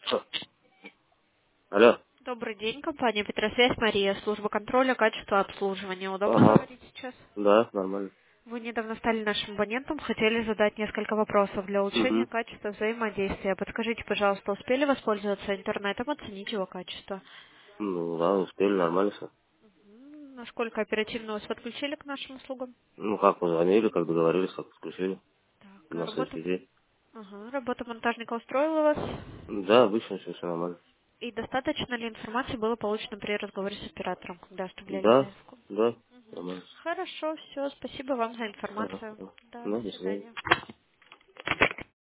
Что? Алло. Добрый день, компания Петросвязь, Мария, служба контроля, качества обслуживания. Удобно Ага. говорить сейчас? Да, нормально. Вы недавно стали нашим абонентом, хотели задать несколько вопросов для улучшения Угу. качества взаимодействия. Подскажите, пожалуйста, успели воспользоваться интернетом, оценить его качество? Ну да, успели, нормально все. Насколько оперативно вас подключили к нашим услугам? Ну как, позвонили, как договорились, как подключили. Так, На работа, следующий день. работа монтажника устроила вас? Да, обычно все нормально. И достаточно ли информации было получено при разговоре с оператором, когда оставляли Да, заявку? да, нормально. Хорошо, все, спасибо вам за Ага. информацию. Да, до Ну, до свидания. свидания.